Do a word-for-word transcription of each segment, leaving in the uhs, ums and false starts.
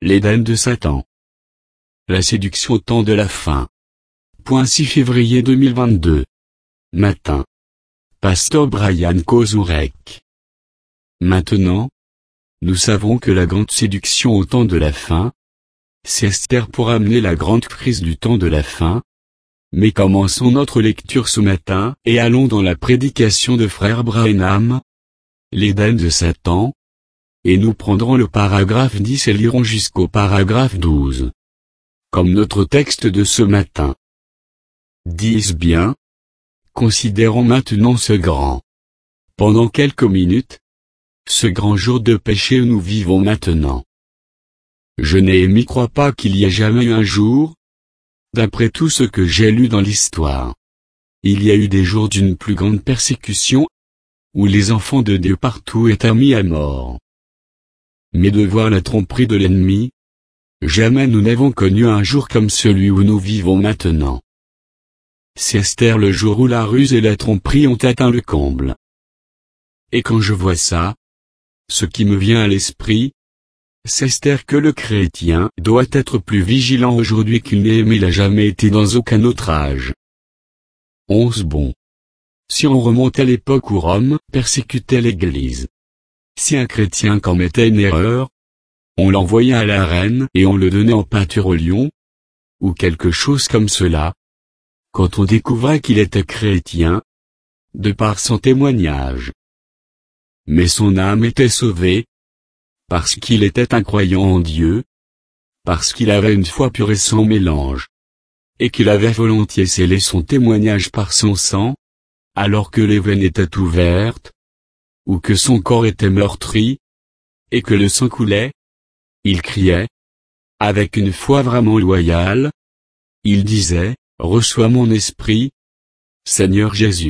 L'Éden de Satan. La séduction au temps de la fin. six février deux mille vingt-deux. Matin. Pasteur Brian Kozurek. Maintenant, nous savons que la grande séduction au temps de la fin, c'est Esther pour amener la grande crise du temps de la fin. Mais commençons notre lecture ce matin et allons dans la prédication de frère Branham, l'Éden de Satan, et nous prendrons le paragraphe dix et lirons jusqu'au paragraphe douze. Comme notre texte de ce matin. Dis bien. Considérons maintenant ce grand. Pendant quelques minutes, ce grand jour de péché où nous vivons maintenant. Je n'ai crois pas qu'il y ait jamais eu un jour, d'après tout ce que j'ai lu dans l'histoire. Il y a eu des jours d'une plus grande persécution, où les enfants de Dieu partout étaient mis à mort. Mais de voir la tromperie de l'ennemi, jamais nous n'avons connu un jour comme celui où nous vivons maintenant. C'est Esther le jour où la ruse et la tromperie ont atteint le comble. Et quand je vois ça, ce qui me vient à l'esprit, c'est Esther que le chrétien doit être plus vigilant aujourd'hui qu'il n'est l'a jamais été dans aucun autre âge. onze Bon. Si on remonte à l'époque où Rome persécutait l'Église, si un chrétien commettait une erreur, on l'envoyait à la reine et on le donnait en pâture au lion, ou quelque chose comme cela. Quand on découvrait qu'il était chrétien, de par son témoignage. Mais son âme était sauvée, parce qu'il était un croyant en Dieu, parce qu'il avait une foi pure et sans mélange, et qu'il avait volontiers scellé son témoignage par son sang, alors que les veines étaient ouvertes, ou que son corps était meurtri, et que le sang coulait, il criait, avec une foi vraiment loyale, il disait, « Reçois mon esprit, Seigneur Jésus. »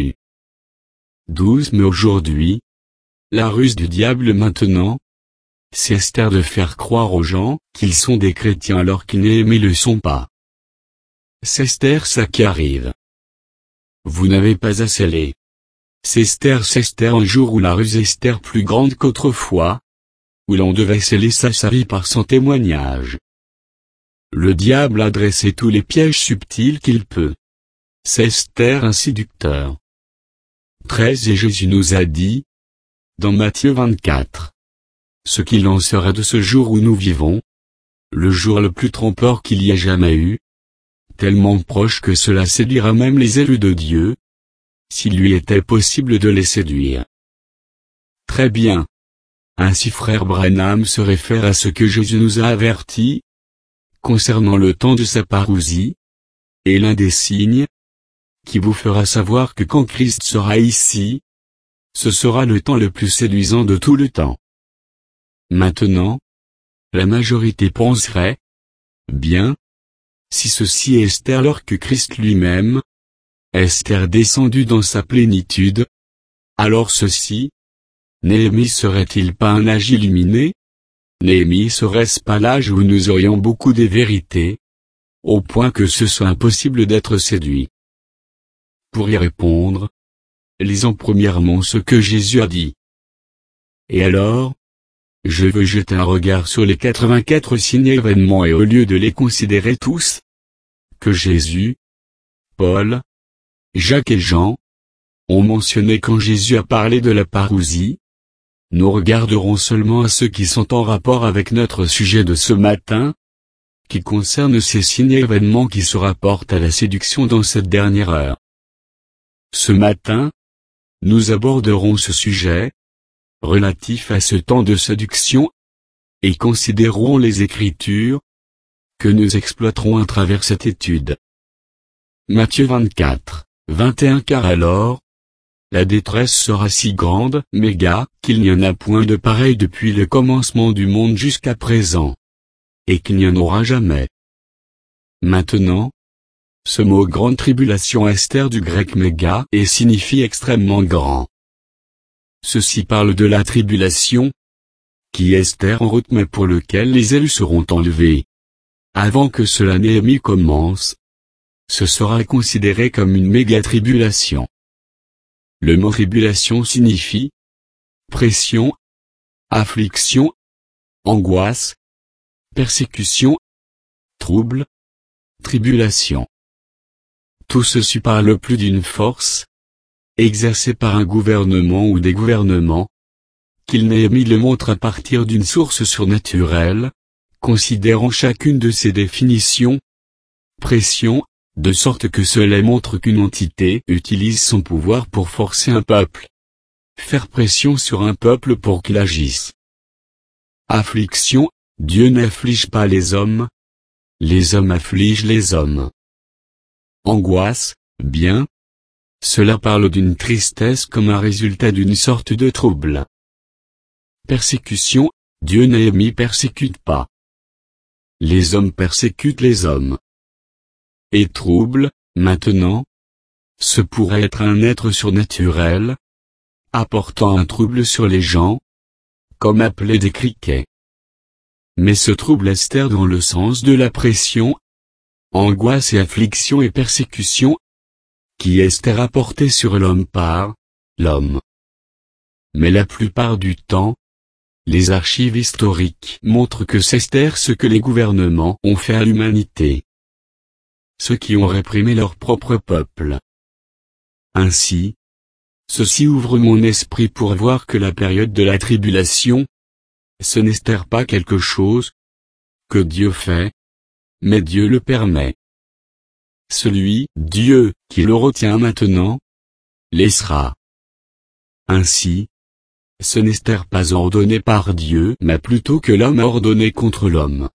douze Mais aujourd'hui, la ruse du diable maintenant, c'est Esther de faire croire aux gens qu'ils sont des chrétiens alors qu'ils ne le sont pas. C'est Esther ça qui arrive. Vous n'avez pas à sceller. C'est Esther, c'est Esther un jour où la ruse est Esther plus grande qu'autrefois, où l'on devait sceller sa vie par son témoignage. Le diable a dressé tous les pièges subtils qu'il peut. C'est Esther un séducteur. treize Et Jésus nous a dit, dans Matthieu vingt-quatre, ce qu'il en sera de ce jour où nous vivons, le jour le plus trompeur qu'il y ait jamais eu, tellement proche que cela séduira même les élus de Dieu, s'il lui était possible de les séduire. Très bien. Ainsi frère Branham se réfère à ce que Jésus nous a averti, concernant le temps de sa parousie, et l'un des signes, qui vous fera savoir que quand Christ sera ici, ce sera le temps le plus séduisant de tout le temps. Maintenant, la majorité penserait, bien, si ceci est Esther alors que Christ lui-même, Esther descendue dans sa plénitude, alors ceci, Néhémie serait-il pas un âge illuminé? Néhémie serait-ce pas l'âge où nous aurions beaucoup de vérités, au point que ce soit impossible d'être séduit? Pour y répondre, lisons premièrement ce que Jésus a dit. Et alors, je veux jeter un regard sur les quatre-vingt-quatre signes et événements et au lieu de les considérer tous, que Jésus, Paul, Jacques et Jean, ont mentionné quand Jésus a parlé de la parousie, nous regarderons seulement à ceux qui sont en rapport avec notre sujet de ce matin, qui concerne ces signes et événements qui se rapportent à la séduction dans cette dernière heure. Ce matin, nous aborderons ce sujet, relatif à ce temps de séduction, et considérerons les Écritures, que nous exploiterons à travers cette étude. Matthieu vingt-quatre, vingt et un Car alors, la détresse sera si grande, méga, qu'il n'y en a point de pareil depuis le commencement du monde jusqu'à présent. Et qu'il n'y en aura jamais. Maintenant, ce mot grande tribulation Esther du grec méga et signifie extrêmement grand. Ceci parle de la tribulation, qui est Esther en route mais pour lequel les élus seront enlevés. Avant que cela Néhémie commence, ce sera considéré comme une méga-tribulation. Le mot tribulation signifie pression, affliction, angoisse, persécution, trouble, tribulation. Tout ceci par le plus d'une force, exercée par un gouvernement ou des gouvernements, qu'il Néhémie le montre à partir d'une source surnaturelle, considérant chacune de ces définitions, pression, de sorte que cela montre qu'une entité utilise son pouvoir pour forcer un peuple. Faire pression sur un peuple pour qu'il agisse. Affliction, Dieu n'afflige pas les hommes. Les hommes affligent les hommes. Angoisse, bien. Cela parle d'une tristesse comme un résultat d'une sorte de trouble. Persécution, Dieu Néhémie persécute pas. Les hommes persécutent les hommes. Et trouble, maintenant. Ce pourrait être un être surnaturel, apportant un trouble sur les gens, comme appeler des criquets. Mais ce trouble Esther dans le sens de la pression, angoisse et affliction et persécution, qui Esther a porté sur l'homme par l'homme. Mais la plupart du temps, les archives historiques montrent que c'est Esther ce que les gouvernements ont fait à l'humanité. Ceux qui ont réprimé leur propre peuple. Ainsi, ceci ouvre mon esprit pour voir que la période de la tribulation, ce n'est pas quelque chose que Dieu fait, mais Dieu le permet. Celui, Dieu, qui le retient maintenant, laissera. Ainsi, ce n'est pas ordonné par Dieu, mais plutôt que l'homme a ordonné contre l'homme.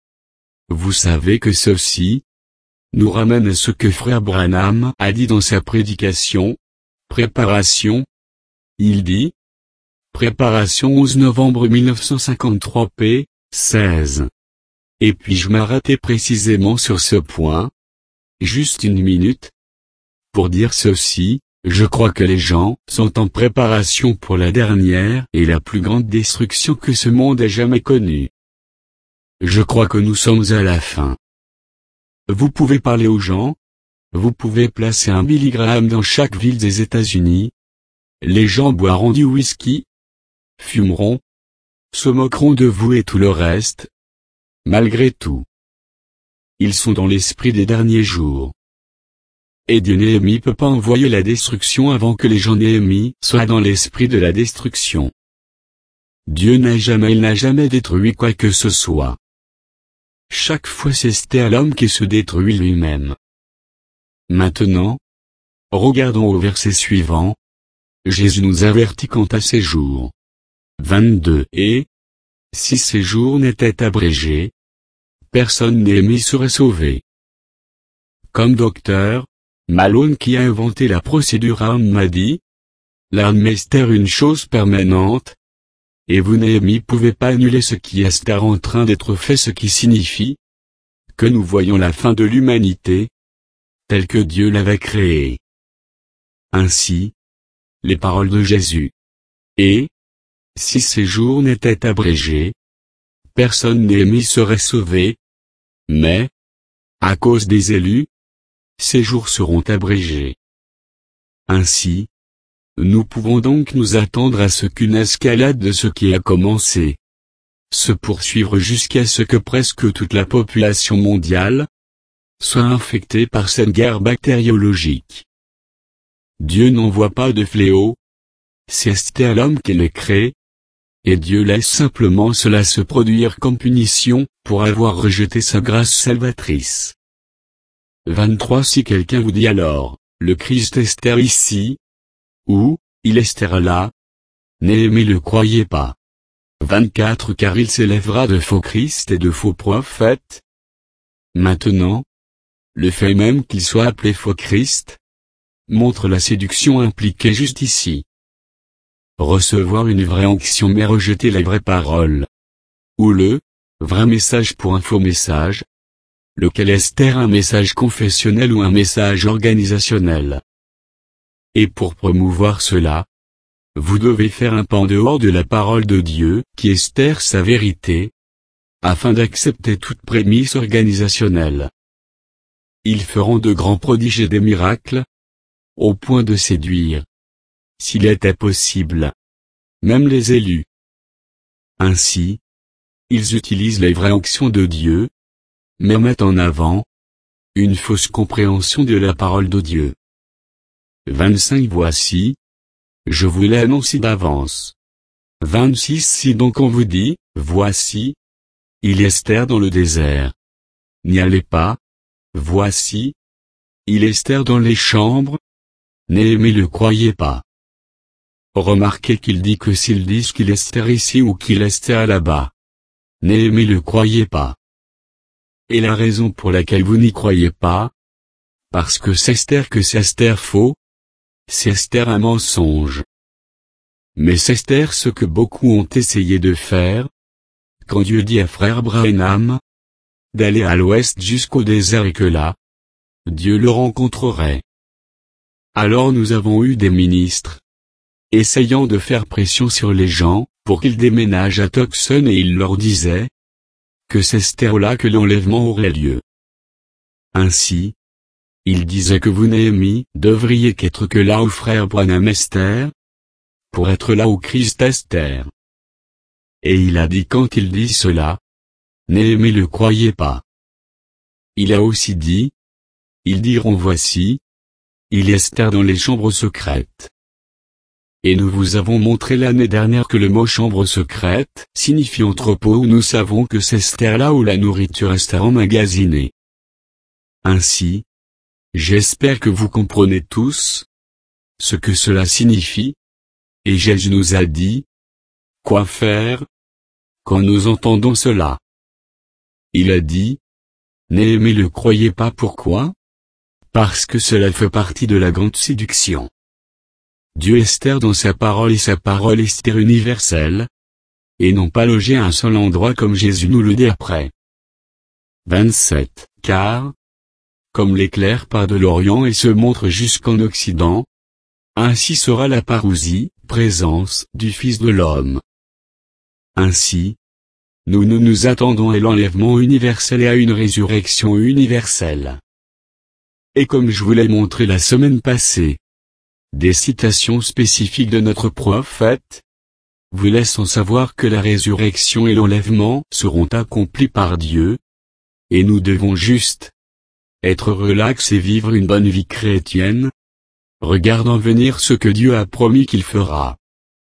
Vous savez que ceci nous ramène à ce que frère Branham a dit dans sa prédication, préparation. Il dit, préparation onze novembre mille neuf cent cinquante-trois p. seize. Et puis je m'arrêtais précisément sur ce point, juste une minute, pour dire ceci, je crois que les gens sont en préparation pour la dernière et la plus grande destruction que ce monde ait jamais connue. Je crois que nous sommes à la fin. Vous pouvez parler aux gens, vous pouvez placer un Billy Graham dans chaque ville des États-Unis. Les gens boiront du whisky, fumeront, se moqueront de vous et tout le reste. Malgré tout, ils sont dans l'esprit des derniers jours. Et Dieu Néhémie peut pas envoyer la destruction avant que les gens Néhémie soient dans l'esprit de la destruction. Dieu n'a jamais, il n'a jamais détruit quoi que ce soit. Chaque fois c'est à l'homme qui se détruit lui-même. Maintenant, regardons au verset suivant. Jésus nous avertit quant à ces jours. vingt-deux Et, si ces jours n'étaient abrégés, personne Néhémie serait sauvé. Comme docteur, Malone qui a inventé la procédure A R M m'a dit, l'arme est une chose permanente, et vous Néhémie pouvez pas annuler ce qui est en train d'être fait, ce qui signifie que nous voyons la fin de l'humanité, telle que Dieu l'avait créée. Ainsi, les paroles de Jésus. Et, si ces jours n'étaient abrégés, personne Néhémie serait sauvé, mais, à cause des élus, ces jours seront abrégés. Ainsi, nous pouvons donc nous attendre à ce qu'une escalade de ce qui a commencé se poursuivre jusqu'à ce que presque toute la population mondiale soit infectée par cette guerre bactériologique. Dieu n'envoie pas de fléau, c'est à l'homme qui les crée, et Dieu laisse simplement cela se produire comme punition pour avoir rejeté sa grâce salvatrice. vingt-trois Si quelqu'un vous dit alors, le Christ est ici, ou, il est là, Néhémie le croyez pas. vingt-quatre Car il s'élèvera de faux Christ et de faux prophètes. Maintenant, le fait même qu'il soit appelé faux Christ, montre la séduction impliquée juste ici. Recevoir une vraie onction mais rejeter la vraie parole. Ou le, vrai message pour un faux message. Lequel est un message confessionnel ou un message organisationnel. Et pour promouvoir cela, vous devez faire un pas en dehors de la parole de Dieu, qui est sa vérité, afin d'accepter toute prémisse organisationnelle. Ils feront de grands prodiges et des miracles, au point de séduire, s'il était possible, même les élus. Ainsi, Ils utilisent les vraies actions de Dieu, mais mettent en avant une fausse compréhension de la parole de Dieu. vingt-cinq Voici, je vous l'ai annoncé d'avance. vingt-six Si donc on vous dit, voici, il est Esther dans le désert. N'y allez pas, voici, il est Esther dans les chambres. Néhémie le croyez pas. Remarquez qu'il dit que s'ils disent qu'il est Esther ici ou qu'il est Esther là-bas. Néhémie le croyez pas. Et la raison pour laquelle vous n'y croyez pas, parce que c'est Esther que c'est Esther faux, c'est Esther un mensonge. Mais c'est Esther ce que beaucoup ont essayé de faire, quand Dieu dit à frère Branham d'aller à l'ouest jusqu'au désert et que là, Dieu le rencontrerait. Alors nous avons eu des ministres, essayant de faire pression sur les gens, pour qu'ils déménagent à Tucson et ils leur disaient que c'est Esther là que l'enlèvement aurait lieu. Ainsi, ils disaient que vous Néhémie devriez qu'être que là où frère Branham Esther, pour être là où Christ Esther. Et il a dit quand il dit cela, Néhémie le croyait pas. Il a aussi dit, ils diront voici, il est Esther dans les chambres secrètes. Et nous vous avons montré l'année dernière que le mot chambre secrète signifie entrepôt où nous savons que c'est Esther là où la nourriture est emmagasinée. Ainsi, j'espère que vous comprenez tous ce que cela signifie, et Jésus nous a dit quoi faire quand nous entendons cela. Il a dit, Néhémie le croyez pas pourquoi? Parce que cela fait partie de la grande séduction. Dieu est Esther dans sa parole et sa parole est Esther universelle, et non pas logée à un seul endroit comme Jésus nous le dit après. vingt-sept Car, comme l'éclair part de l'Orient et se montre jusqu'en Occident, ainsi sera la parousie, présence du Fils de l'homme. Ainsi, nous nous nous attendons à l'enlèvement universel et à une résurrection universelle. Et comme je vous l'ai montré la semaine passée, des citations spécifiques de notre prophète vous laissent savoir que la résurrection et l'enlèvement seront accomplis par Dieu, et nous devons juste être relax et vivre une bonne vie chrétienne, regardant venir ce que Dieu a promis qu'il fera.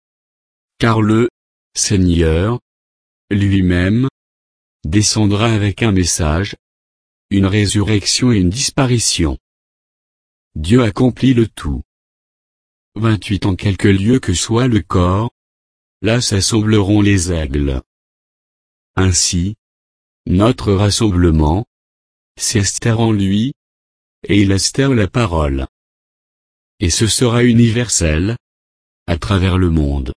Car le Seigneur, lui-même, descendra avec un message, une résurrection et une disparition. Dieu accomplit le tout. vingt-huit En quelque lieu que soit le corps, là s'assembleront les aigles. Ainsi, notre rassemblement, c'est Esther en lui, et il Esther la parole. Et ce sera universel, à travers le monde.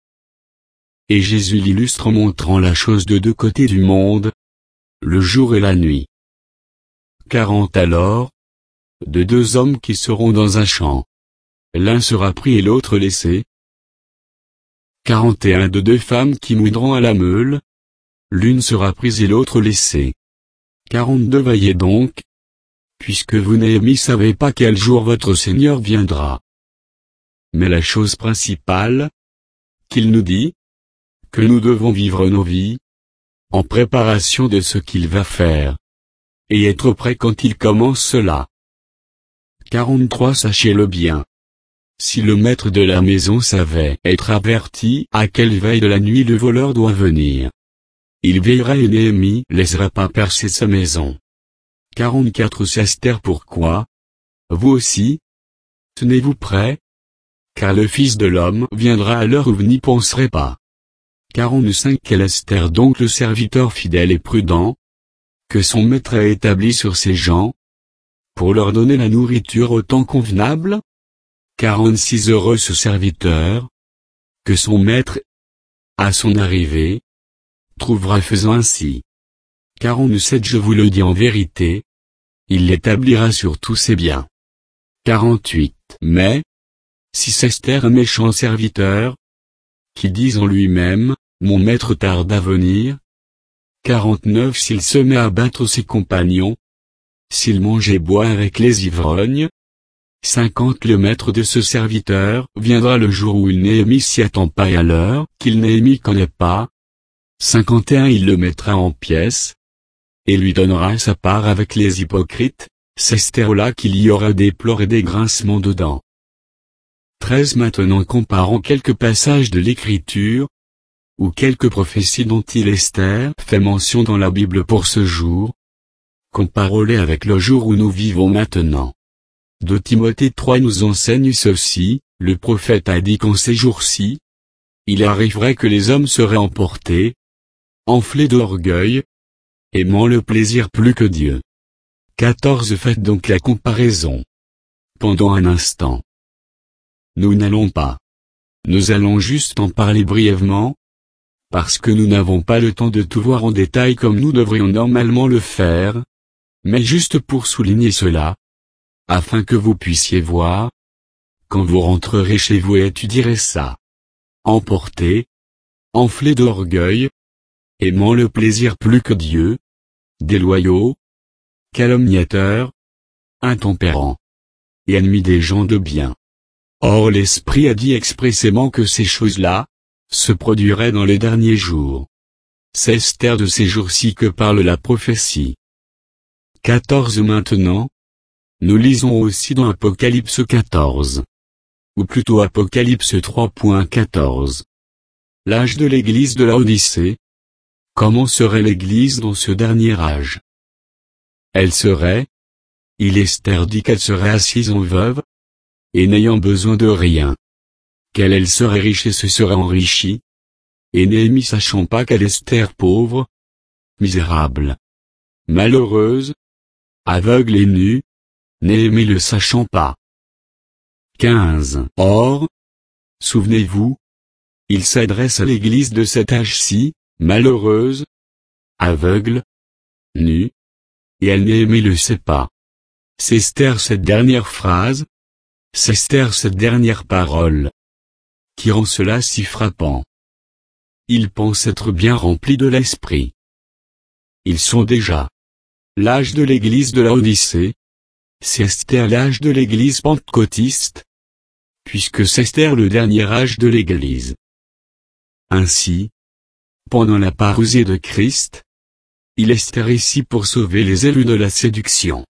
Et Jésus l'illustre en montrant la chose de deux côtés du monde, le jour et la nuit. quarante Alors, de deux hommes qui seront dans un champ. L'un sera pris et l'autre laissé. quarante et un De deux femmes qui mouilleront à la meule. L'une sera prise et l'autre laissée. quarante-deux Veillez donc, puisque vous Néhémie savez pas quel jour votre Seigneur viendra. Mais la chose principale, qu'il nous dit, que nous devons vivre nos vies, en préparation de ce qu'il va faire, et être prêt quand il commence cela. quarante-trois Sachez-le bien. Si le maître de la maison savait être averti à quelle veille de la nuit le voleur doit venir, il veillera et Néhémie laissera pas percer sa maison. quarante-quatre C'est Esther pourquoi, vous aussi, tenez-vous prêts, car le Fils de l'homme viendra à l'heure où vous n'y penserez pas. quarante-cinq Quel Esther donc le serviteur fidèle et prudent, que son maître a établi sur ses gens, pour leur donner la nourriture au temps convenable? quarante-six Heureux ce serviteur, que son maître, à son arrivée, trouvera faisant ainsi. quarante-sept Je vous le dis en vérité, il l'établira sur tous ses biens. quarante-huit Mais, si c'est Esther un méchant serviteur, qui dit en lui-même, mon maître tarde à venir. quarante-neuf S'il se met à battre ses compagnons, s'il mange et boit avec les ivrognes. cinquante Le maître de ce serviteur viendra le jour où il Néhémie s'y attend pas et à l'heure qu'il Néhémie connaît pas. cinquante et un Il le mettra en pièces, et lui donnera sa part avec les hypocrites, c'est Esther-là qu'il y aura des pleurs et des grincements de dents. treize Maintenant comparons quelques passages de l'Écriture, ou quelques prophéties dont il Esther fait mention dans la Bible pour ce jour. Comparons-les avec le jour où nous vivons maintenant. deux Timothée trois nous enseigne ceci, le prophète a dit qu'en ces jours-ci, il arriverait que les hommes seraient emportés, enflés d'orgueil, aimant le plaisir plus que Dieu. quatorze Faites donc la comparaison. Pendant un instant. Nous n'allons pas. Nous allons juste en parler brièvement, parce que nous n'avons pas le temps de tout voir en détail comme nous devrions normalement le faire, mais juste pour souligner cela, afin que vous puissiez voir, quand vous rentrerez chez vous et étudierez ça. Emportés, enflés d'orgueil, aimant le plaisir plus que Dieu, déloyaux, calomniateurs, intempérants, et ennemis des gens de bien. Or l'Esprit a dit expressément que ces choses-là, se produiraient dans les derniers jours. C'est Esther de ces jours-ci que parle la prophétie. quatorze Maintenant, nous lisons aussi dans Apocalypse quatorze. Ou plutôt Apocalypse trois quatorze. L'âge de l'église de Laodicée. Comment serait l'église dans ce dernier âge? Elle serait, il Esther dit qu'elle serait assise en veuve, et n'ayant besoin de rien. Qu'elle elle serait riche et se serait enrichie. Et Néhémie sachant pas qu'elle Esther pauvre, misérable, malheureuse, aveugle et nue, Néhémie le sachant pas. quinze Or, souvenez-vous, il s'adresse à l'église de cet âge-ci, malheureuse, aveugle, nue, et elle Néhémie le sait pas. C'est Esther cette dernière phrase, c'est Esther cette dernière parole, qui rend cela si frappant. Ils pensent être bien remplis de l'esprit. Ils sont déjà l'âge de l'église de Laodicée. C'est Esther l'âge de l'église pentecôtiste, puisque c'est Esther le dernier âge de l'église. Ainsi, pendant la parousie de Christ, il Esther ici pour sauver les élus de la séduction.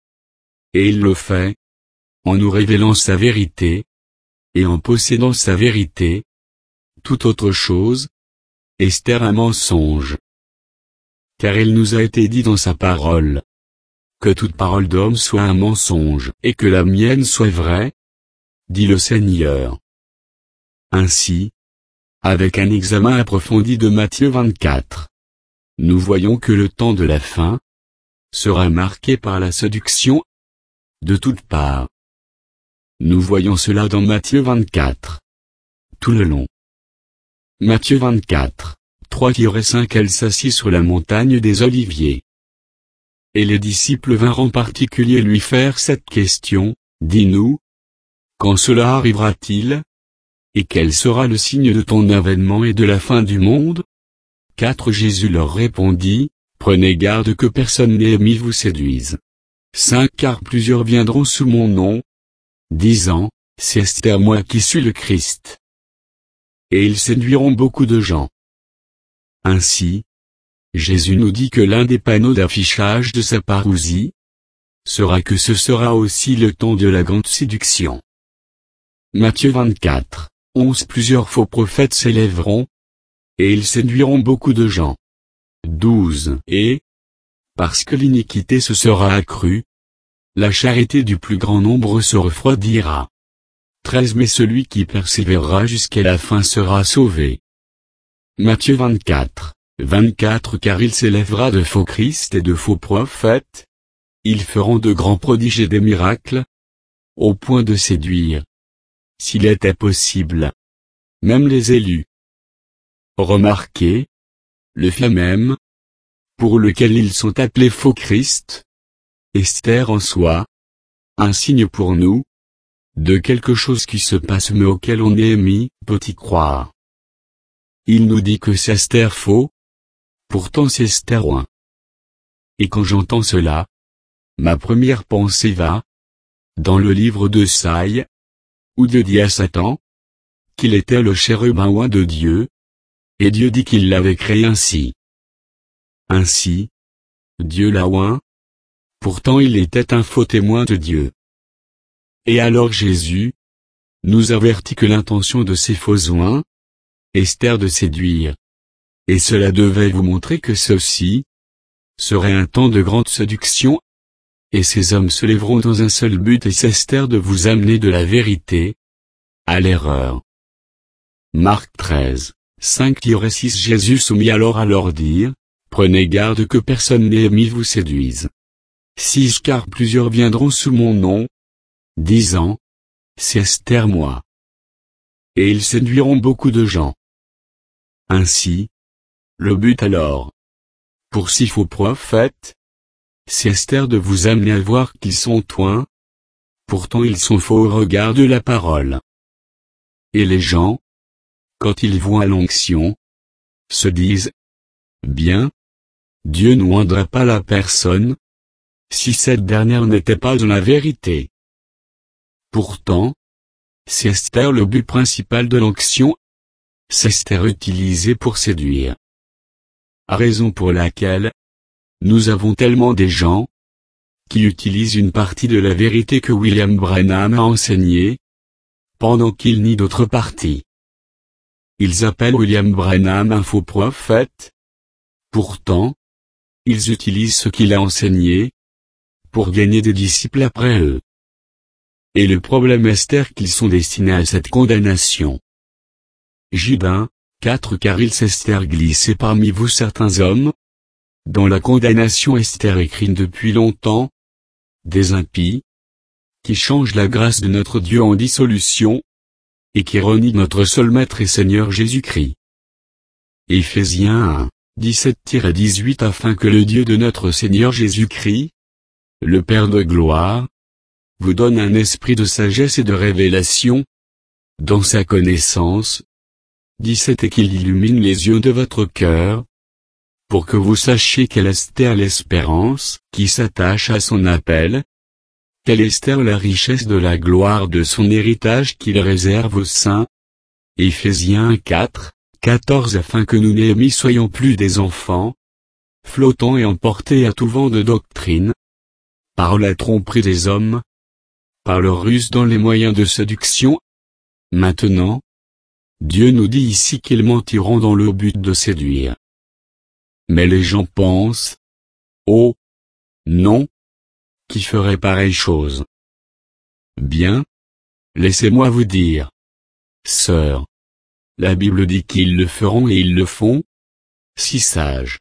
Et il le fait, en nous révélant sa vérité, et en possédant sa vérité. Toute autre chose, Esther un mensonge. Car il nous a été dit dans sa parole, que toute parole d'homme soit un mensonge, et que la mienne soit vraie, dit le Seigneur. Ainsi, avec un examen approfondi de Matthieu vingt-quatre, nous voyons que le temps de la fin sera marqué par la séduction de toutes parts. Nous voyons cela dans Matthieu vingt-quatre. Tout le long. Matthieu vingt-quatre, trois cinq Elle s'assit sur la montagne des Oliviers. Et les disciples vinrent en particulier lui faire cette question, dis-nous, quand cela arrivera-t-il? Et quel sera le signe de ton avènement et de la fin du monde? quatre Jésus leur répondit, prenez garde que personne n'aime vous séduise. cinq Car plusieurs viendront sous mon nom, disant, c'est Esther moi qui suis le Christ. Et ils séduiront beaucoup de gens. Ainsi, Jésus nous dit que l'un des panneaux d'affichage de sa parousie sera que ce sera aussi le temps de la grande séduction. Matthieu vingt-quatre, onze Plusieurs faux prophètes s'élèveront, et ils séduiront beaucoup de gens. douze Et, parce que l'iniquité se sera accrue, la charité du plus grand nombre se refroidira. treize Mais celui qui persévérera jusqu'à la fin sera sauvé. Matthieu vingt-quatre, vingt-quatre Car il s'élèvera de faux Christ et de faux prophètes. Ils feront de grands prodiges et des miracles, au point de séduire, s'il était possible, même les élus. Remarquez, le fait même, pour lequel ils sont appelés faux Christ, Esther en soi, un signe pour nous, de quelque chose qui se passe mais auquel on est émis, peut y croire. Il nous dit que c'est Esther faux, pourtant c'est Esther oint. Et quand j'entends cela, ma première pensée va, dans le livre de Saïe, où Dieu dit à Satan, qu'il était le chérubin oint de Dieu, et Dieu dit qu'il l'avait créé ainsi. Ainsi, Dieu l'a oint, pourtant il était un faux témoin de Dieu. Et alors Jésus nous avertit que l'intention de ces faux oints, Esther de séduire. Et cela devait vous montrer que ceci serait un temps de grande séduction, et ces hommes se lèveront dans un seul but et c'est Esther de vous amener de la vérité à l'erreur. Marc treize, cinq six Jésus se mit alors à leur dire, prenez garde que personne Néhémie vous séduise. six Car plusieurs viendront sous mon nom, disant, c'est Esther moi. Et ils séduiront beaucoup de gens. Ainsi, le but alors, pour six faux prophètes, c'est Esther de vous amener à voir qu'ils sont oints, pourtant ils sont faux au regard de la parole. Et les gens, quand ils voient l'onction, se disent, bien, Dieu n'oindra pas la personne, si cette dernière n'était pas dans la vérité. Pourtant, c'est Esther le but principal de l'onction, c'est Esther utilisée pour séduire. Raison pour laquelle, nous avons tellement des gens, qui utilisent une partie de la vérité que William Branham a enseignée, pendant qu'ils nient d'autres parties. Ils appellent William Branham un faux prophète. Pourtant, ils utilisent ce qu'il a enseigné, pour gagner des disciples après eux. Et le problème Esther qu'ils sont destinés à cette condamnation. Jude quatre Car il s'Esther glissé parmi vous certains hommes, dont la condamnation Esther écrite depuis longtemps, des impies, qui changent la grâce de notre Dieu en dissolution, et qui renient notre seul Maître et Seigneur Jésus-Christ. Éphésiens un, dix-sept à dix-huit Afin que le Dieu de notre Seigneur Jésus-Christ, le Père de gloire, vous donne un esprit de sagesse et de révélation, dans sa connaissance, dix-sept Et qu'il illumine les yeux de votre cœur, pour que vous sachiez quelle Esther l'espérance qui s'attache à son appel, quelle Esther la richesse de la gloire de son héritage qu'il réserve aux saints. Éphésiens quatre, quatorze Afin que nous Néhémie soyons plus des enfants, flottants et emportés à tout vent de doctrine, par la tromperie des hommes, par leur ruse dans les moyens de séduction. Maintenant, Dieu nous dit ici qu'ils mentiront dans le but de séduire. Mais les gens pensent, oh, non, qui ferait pareille chose? Bien, laissez-moi vous dire, sœurs, la Bible dit qu'ils le feront et ils le font, si sages.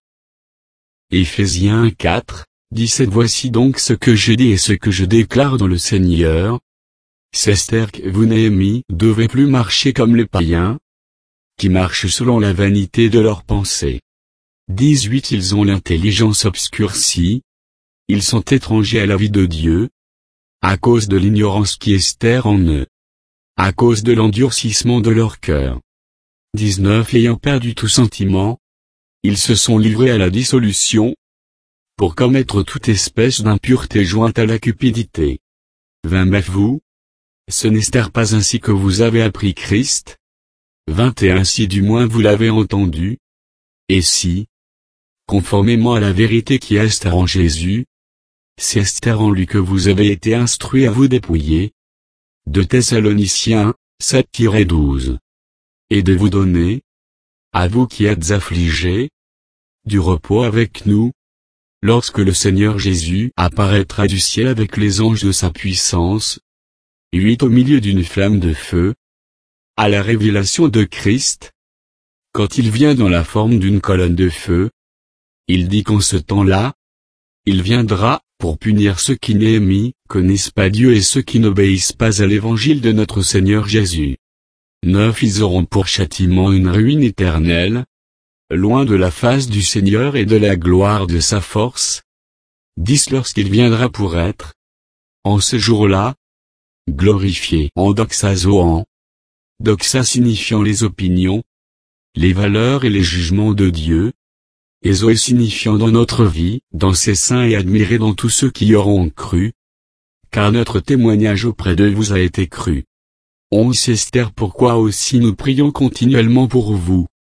Éphésiens quatre, dix-sept Voici donc ce que je dis et ce que je déclare dans le Seigneur. C'est Esther que vous Néhémie devez plus marcher comme les païens, qui marchent selon la vanité de leurs pensées. dix-huit Ils ont l'intelligence obscurcie, ils sont étrangers à la vie de Dieu, à cause de l'ignorance qui Esther en eux, à cause de l'endurcissement de leur cœur. dix-neuf Ayant perdu tout sentiment, ils se sont livrés à la dissolution, pour commettre toute espèce d'impureté jointe à la cupidité. vingt Mais vous, ce n'est pas ainsi que vous avez appris Christ. vingt Et un Si du moins vous l'avez entendu, et si, conformément à la vérité qui est Esther en Jésus, c'est Esther en lui que vous avez été instruit à vous dépouiller. deux Thessaloniciens, sept douze. Et de vous donner, à vous qui êtes affligés, du repos avec nous, lorsque le Seigneur Jésus apparaîtra du ciel avec les anges de sa puissance, huit Au milieu d'une flamme de feu, à la révélation de Christ, quand il vient dans la forme d'une colonne de feu, il dit qu'en ce temps-là, il viendra, pour punir ceux qui Néhémie connaissent pas Dieu et ceux qui n'obéissent pas à l'évangile de notre Seigneur Jésus. neuf Ils auront pour châtiment une ruine éternelle, loin de la face du Seigneur et de la gloire de sa force. dix Lorsqu'il viendra pour être, en ce jour-là, glorifié en doxazoan, doxa signifiant les opinions, les valeurs et les jugements de Dieu, et zoé signifiant dans notre vie, dans ses saints et admiré dans tous ceux qui y auront cru, car notre témoignage auprès d'eux vous a été cru. onze Esther Pourquoi aussi nous prions continuellement pour vous.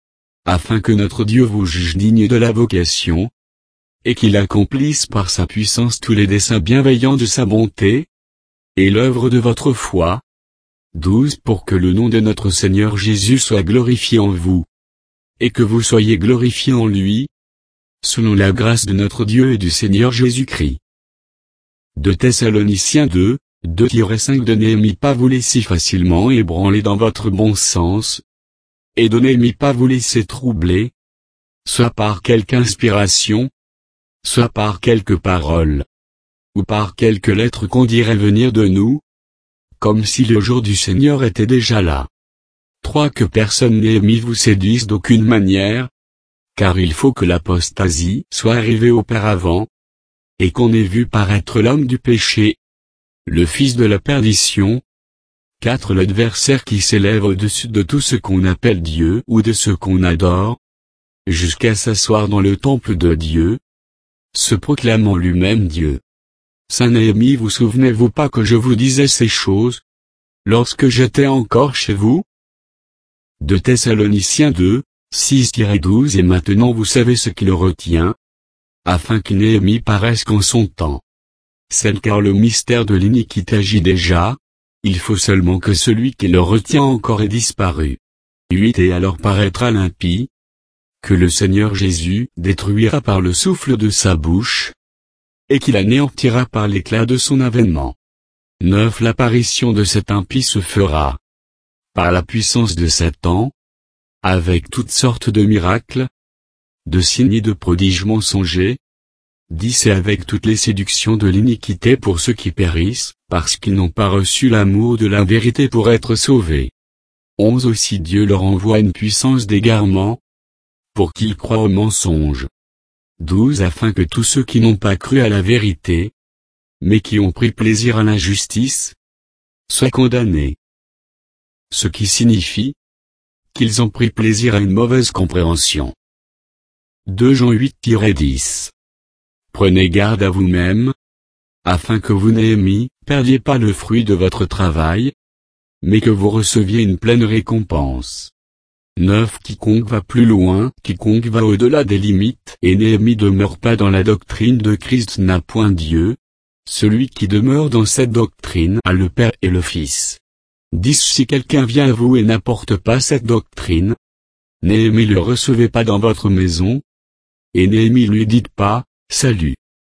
afin que notre Dieu vous juge digne de la vocation, et qu'il accomplisse par sa puissance tous les desseins bienveillants de sa bonté, et l'œuvre de votre foi. douze Pour que le nom de notre Seigneur Jésus soit glorifié en vous, et que vous soyez glorifiés en lui, selon la grâce de notre Dieu et du Seigneur Jésus-Christ. deux Thessaloniciens deux, deux cinq De Néhémie pas vous laisser facilement ébranler dans votre bon sens, et de Néhémie pas vous laisser troubler, soit par quelque inspiration, soit par quelque parole, ou par quelque lettre qu'on dirait venir de nous, comme si le jour du Seigneur était déjà là. trois Que personne Néhémie vous séduise d'aucune manière, car il faut que l'apostasie soit arrivée auparavant, et qu'on ait vu paraître l'homme du péché, le fils de la perdition. quatre L'adversaire qui s'élève au-dessus de tout ce qu'on appelle Dieu ou de ce qu'on adore, jusqu'à s'asseoir dans le temple de Dieu, se proclamant lui-même Dieu. Saint Néhémie, vous souvenez-vous pas que je vous disais ces choses, lorsque j'étais encore chez vous? deux Thessaloniciens deux, six douze Et maintenant vous savez ce qui le retient, afin que Néhémie paraisse qu'en son temps. C'est car le mystère de l'iniquité agit déjà, il faut seulement que celui qui le retient encore ait disparu. huit Et alors paraîtra l'impie, que le Seigneur Jésus détruira par le souffle de sa bouche, et qu'il anéantira par l'éclat de son avènement. neuf L'apparition de cet impie se fera, par la puissance de Satan, avec toutes sortes de miracles, de signes et de prodiges mensongers. dix Et avec toutes les séductions de l'iniquité pour ceux qui périssent, parce qu'ils n'ont pas reçu l'amour de la vérité pour être sauvés. onze Aussi Dieu leur envoie une puissance d'égarement, pour qu'ils croient au mensonge. douze Afin que tous ceux qui n'ont pas cru à la vérité, mais qui ont pris plaisir à l'injustice, soient condamnés. Ce qui signifie qu'ils ont pris plaisir à une mauvaise compréhension. deux Jean huit dix Prenez garde à vous-même, afin que vous Néhémie, perdiez pas le fruit de votre travail, mais que vous receviez une pleine récompense. neuf Quiconque va plus loin, quiconque va au-delà des limites, et Néhémie demeure pas dans la doctrine de Christ n'a point Dieu. Celui qui demeure dans cette doctrine a le Père et le Fils. dix Si quelqu'un vient à vous et n'apporte pas cette doctrine, Néhémie le recevez pas dans votre maison, et Néhémie lui dites pas, salut.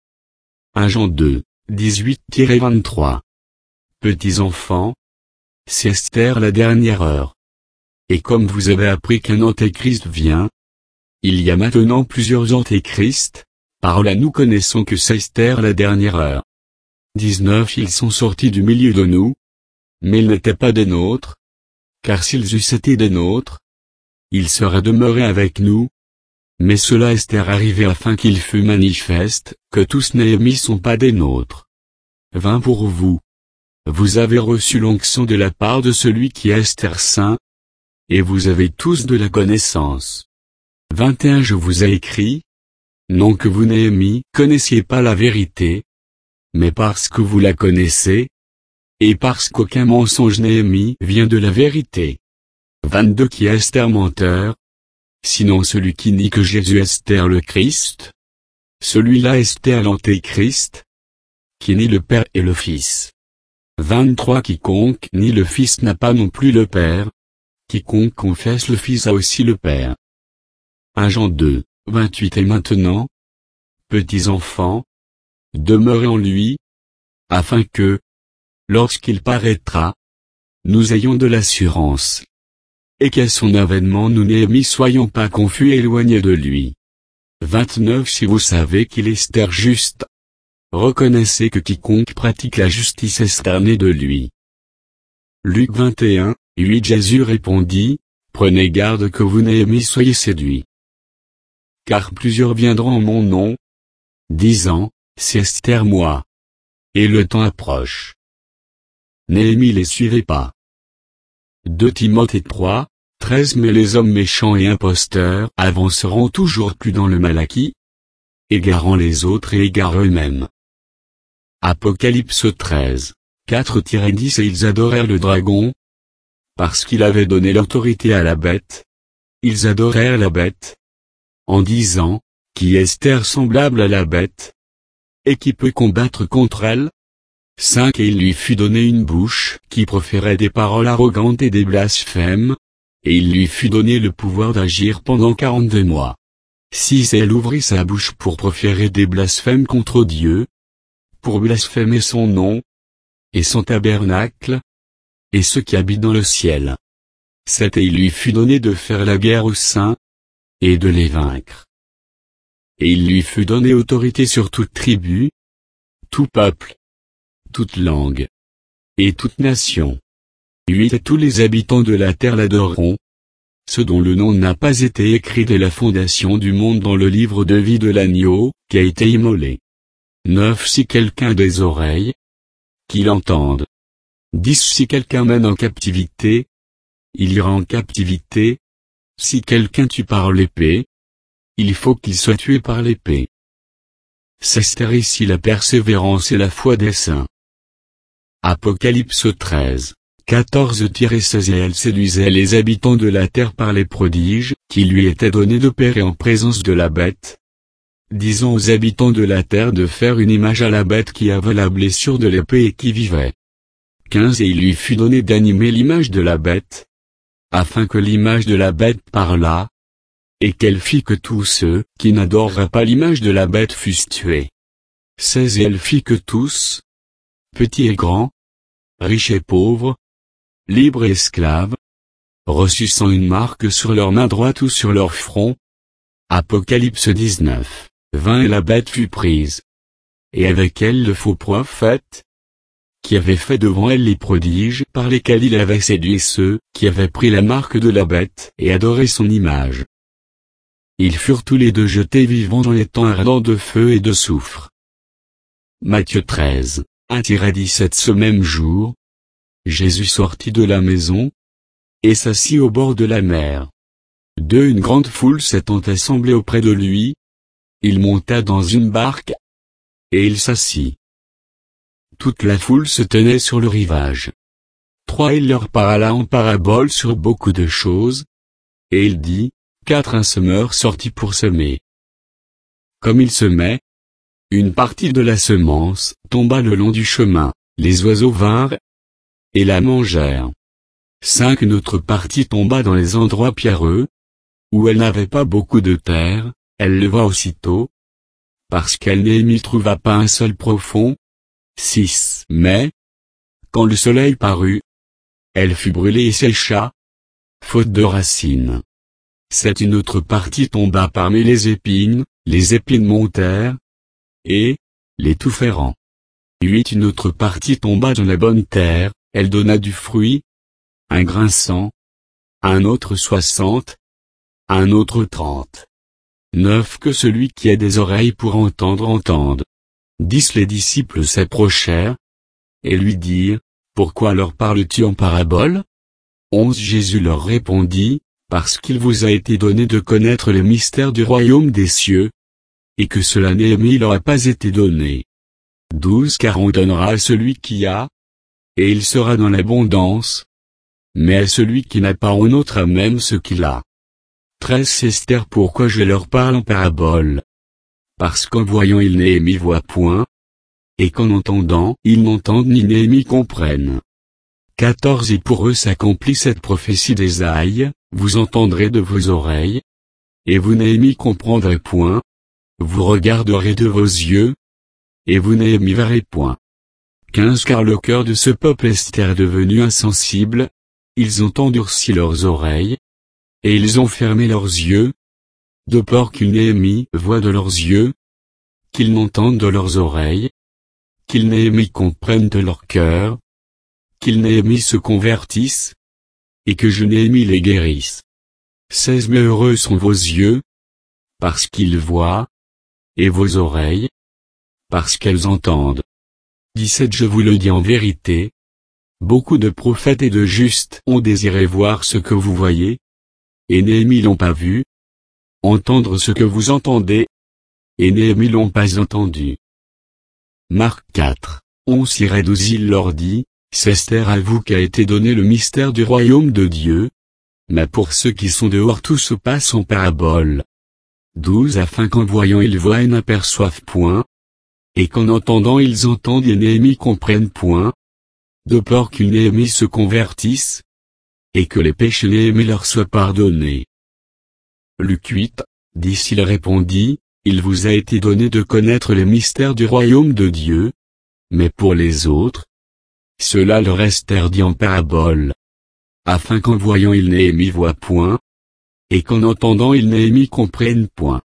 un Jean deux, dix-huit vingt-trois Petits enfants, c'est Esther la dernière heure. Et comme vous avez appris qu'un antéchrist vient, il y a maintenant plusieurs antéchrists, par là nous connaissons que c'est Esther la dernière heure. dix-neuf Ils sont sortis du milieu de nous, mais ils n'étaient pas des nôtres, car s'ils eussent été des nôtres, ils seraient demeurés avec nous, mais cela est arrivé afin qu'il fût manifeste, que tous Néhémie sont pas des nôtres. vingt Pour vous, vous avez reçu l'onction de la part de celui qui est Esther saint, et vous avez tous de la connaissance. vingt et un Je vous ai écrit, non que vous Néhémie connaissiez pas la vérité, mais parce que vous la connaissez, et parce qu'aucun mensonge Néhémie vient de la vérité. vingt-deux Qui est Esther menteur, sinon celui qui nie que Jésus est Esther le Christ, celui-là est Esther l'antéchrist, qui nie le Père et le Fils. vingt-trois Quiconque nie le Fils n'a pas non plus le Père, quiconque confesse le Fils a aussi le Père. un Jean deux, vingt-huit Et maintenant, petits enfants, demeurez en lui, afin que, lorsqu'il paraîtra, nous ayons de l'assurance, et qu'à son avènement nous Néhémie soyons pas confus et éloignés de lui. vingt-neuf Si vous savez qu'il est Esther juste, reconnaissez que quiconque pratique la justice est né de lui. Luc vingt et un, huit Jésus répondit, prenez garde que vous Néhémie soyez séduits. Car plusieurs viendront en mon nom, disant, c'est Esther moi. Et le temps approche. Néhémie les suivait pas. deux Timothée trois, treize Mais les hommes méchants et imposteurs avanceront toujours plus dans le mal acquis, égarant les autres et égarent eux-mêmes. Apocalypse treize, quatre dix Et ils adorèrent le dragon, parce qu'il avait donné l'autorité à la bête, ils adorèrent la bête, en disant, qui est Esther semblable à la bête? Et qui peut combattre contre elle? cinq Et il lui fut donné une bouche qui proférait des paroles arrogantes et des blasphèmes, et il lui fut donné le pouvoir d'agir pendant quarante-deux mois. six Et elle ouvrit sa bouche pour proférer des blasphèmes contre Dieu, pour blasphémer son nom, et son tabernacle, et ceux qui habitent dans le ciel. sept Et il lui fut donné de faire la guerre aux saints, et de les vaincre. Et il lui fut donné autorité sur toute tribu, tout peuple, toute langue, et toute nation. huit Et tous les habitants de la terre l'adoreront, ceux dont le nom n'a pas été écrit dès la fondation du monde dans le livre de vie de l'agneau, qui a été immolé. neuf Si quelqu'un a des oreilles, qu'il entende. dix Si quelqu'un mène en captivité, il ira en captivité. Si quelqu'un tue par l'épée, il faut qu'il soit tué par l'épée. C'est ici la persévérance et la foi des saints. Apocalypse treize, quatorze seize Et elle séduisait les habitants de la terre par les prodiges, qui lui étaient donnés d'opérer en présence de la bête, disant aux habitants de la terre de faire une image à la bête qui avait la blessure de l'épée et qui vivait. quinze Et il lui fut donné d'animer l'image de la bête, afin que l'image de la bête parlât, et qu'elle fit que tous ceux qui n'adoreraient pas l'image de la bête fussent tués. seize Et elle fit que tous, petits et grands, riches et pauvres, libres et esclaves, reçussent une marque sur leur main droite ou sur leur front. Apocalypse dix-neuf, vingt Et la bête fut prise, et avec elle le faux prophète, qui avait fait devant elle les prodiges par lesquels il avait séduit ceux qui avaient pris la marque de la bête et adoré son image. Ils furent tous les deux jetés vivants dans les temps ardents de feu et de soufre. Matthieu treize, un à dix-sept Ce même jour, Jésus sortit de la maison, et s'assit au bord de la mer. deux Une grande foule s'étant assemblée auprès de lui, il monta dans une barque, et il s'assit. Toute la foule se tenait sur le rivage. trois Il leur parla en parabole sur beaucoup de choses, et il dit, quatre Un semeur sortit pour semer. Comme il semait, une partie de la semence tomba le long du chemin, les oiseaux vinrent, et la mangèrent. cinq Une autre partie tomba dans les endroits pierreux, où elle n'avait pas beaucoup de terre, elle leva aussitôt, parce qu'elle n'y trouva pas un sol profond. six Mais, quand le soleil parut, elle fut brûlée et sécha, faute de racines. sept Une autre partie tomba parmi les épines, les épines montèrent, et, l'étouffèrent. huit Une autre partie tomba dans la bonne terre, elle donna du fruit, un grain cent, un autre soixante, un autre trente. neuf Que celui qui a des oreilles pour entendre entende. dix Les disciples s'approchèrent, et lui dirent, pourquoi leur parles-tu en parabole? onze Jésus leur répondit, parce qu'il vous a été donné de connaître les mystères du royaume des cieux, et que cela n'est leur a pas été donné. douze Car on donnera à celui qui a, et il sera dans l'abondance, mais à celui qui n'a pas on ôtera même ce qu'il a. treize Esther Pourquoi je leur parle en parabole? Parce qu'en voyant ils n'y voient point, et qu'en entendant ils n'entendent ni n'y comprennent. quatorze Et pour eux s'accomplit cette prophétie d'Ésaïe, vous entendrez de vos oreilles, et vous n'y comprendrez point, vous regarderez de vos yeux, et vous n'y verrez point. quinze Car le cœur de ce peuple est devenu insensible, ils ont endurci leurs oreilles, et ils ont fermé leurs yeux, de peur qu'ils n'y voient de leurs yeux, qu'ils n'entendent de leurs oreilles, qu'ils n'y comprennent de leur cœur, qu'ils n'y se convertissent, et que je n'y les guérisse. seize Mais heureux sont vos yeux, parce qu'ils voient, et vos oreilles, parce qu'elles entendent. dix-sept Je vous le dis en vérité, beaucoup de prophètes et de justes ont désiré voir ce que vous voyez, et n'y l'ont pas vu, entendre ce que vous entendez, et n'y l'ont pas entendu. Marc quatre, onze à douze Il leur dit, c'est Esther à vous qu'a été donné le mystère du royaume de Dieu, Mais pour ceux qui sont dehors tout se passe en parabole. douze Afin qu'en voyant ils voient et n'aperçoivent point, et qu'en entendant ils entendent et Néhémie comprennent point, de peur qu'une Néhémie se convertisse, et que les péchés Néhémie leur soient pardonnés. Luc huit, dix Il répondit, il vous a été donné de connaître les mystères du royaume de Dieu, mais pour les autres, cela leur est dit en parabole, afin qu'en voyant ils Néhémie voient point, et qu'en entendant ils Néhémie comprennent point.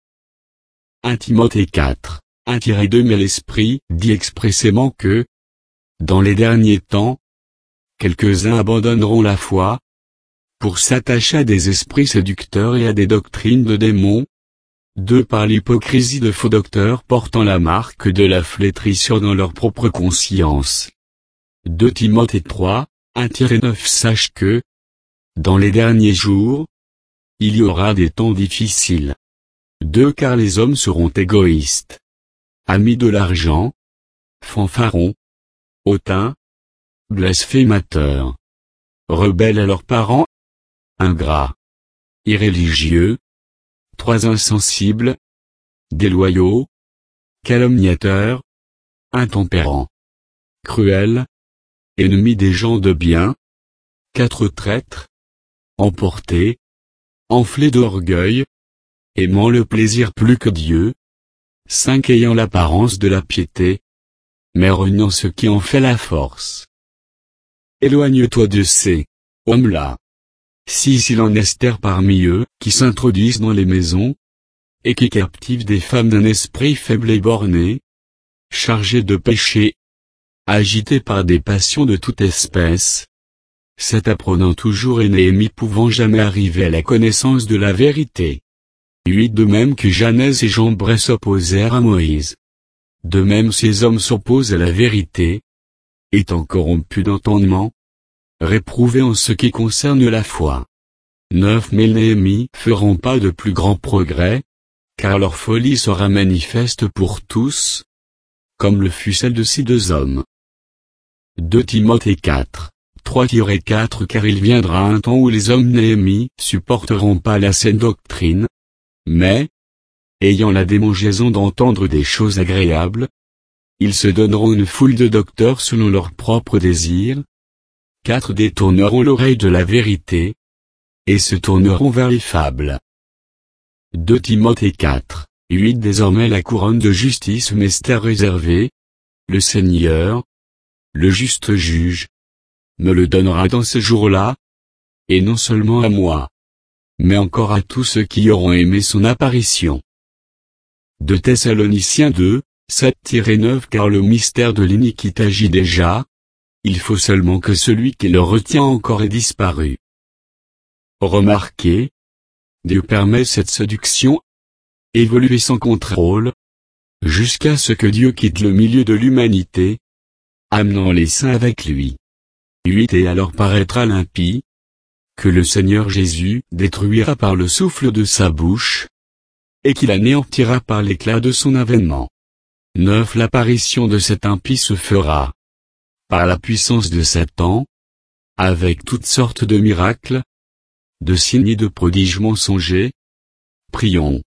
un Timothée quatre, un deux Mais l'Esprit dit expressément que, dans les derniers temps, quelques-uns abandonneront la foi, pour s'attacher à des esprits séducteurs et à des doctrines de démons, deux par l'hypocrisie de faux docteurs portant la marque de la flétrissure dans leur propre conscience. deux Timothée trois, un neuf Sache que, dans les derniers jours, il y aura des temps difficiles. deux Car les hommes seront égoïstes, amis de l'argent, fanfarons, hautains, blasphémateurs, rebelles à leurs parents, ingrats, irréligieux, trois insensibles, déloyaux, calomniateurs, intempérants, cruels, ennemis des gens de bien, quatre traîtres, emportés, enflés d'orgueil, aimant le plaisir plus que Dieu, cinq Ayant l'apparence de la piété, mais reniant ce qui en fait la force. Éloigne-toi de ces hommes-là. six Il en est parmi eux, qui s'introduisent dans les maisons, et qui captivent des femmes d'un esprit faible et borné, chargées de péché, agitées par des passions de toute espèce, cet apprenant toujours et Néhémie pouvant jamais arriver à la connaissance de la vérité. huit De même que Janès et Jambres s'opposèrent à Moïse. De même ces hommes s'opposent à la vérité, étant corrompus d'entendement, réprouvés en ce qui concerne la foi. neuf Mais Néhémie feront pas de plus grands progrès, car leur folie sera manifeste pour tous, comme le fut celle de ces deux hommes. deux Timothée quatre, trois quatre Car il viendra un temps où les hommes Néhémie supporteront pas la saine doctrine, mais, ayant la démangeaison d'entendre des choses agréables, ils se donneront une foule de docteurs selon leurs propres désirs, quatre détourneront l'oreille de la vérité, et se tourneront vers les fables. deux Timothée quatre, huit Désormais la couronne de justice m'est réservée, le Seigneur, le juste juge, me le donnera dans ce jour-là, et non seulement à moi, mais encore à tous ceux qui auront aimé son apparition. deux Thessaloniciens deux, sept neuf Car le mystère de l'iniquité agit déjà, il faut seulement que celui qui le retient encore ait disparu. Remarquez, Dieu permet cette séduction, évoluer sans contrôle, jusqu'à ce que Dieu quitte le milieu de l'humanité, amenant les saints avec lui. huit Et alors paraîtra l'impie, que le Seigneur Jésus détruira par le souffle de sa bouche, et qu'il anéantira par l'éclat de son avènement. neuf L'apparition de cet impie se fera, par la puissance de Satan, avec toutes sortes de miracles, de signes et de prodiges mensongers. Prions.